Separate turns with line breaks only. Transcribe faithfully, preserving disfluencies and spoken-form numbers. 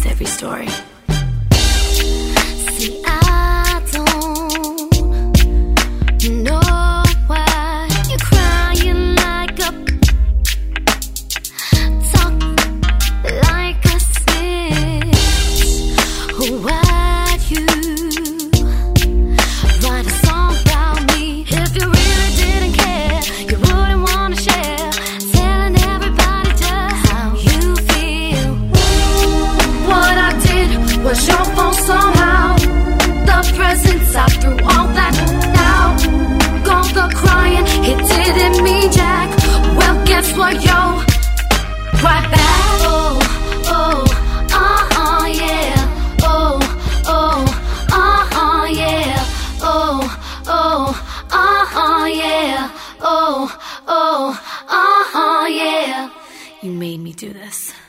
every story. See, I don't know why you're crying like a, talk like a snitch. Why'd you write a song about me? If you really didn't care, you wouldn't want to share, telling everybody just how you feel. What I did was your fault somehow. The presents I threw all that out. All the crying, it didn't mean jack. Well, guess what, yo? Right back. Oh, oh, uh-uh, yeah. Oh, oh, uh-uh, yeah. Oh, oh, uh-uh, yeah. Oh, oh, uh-uh, yeah. You made me do this.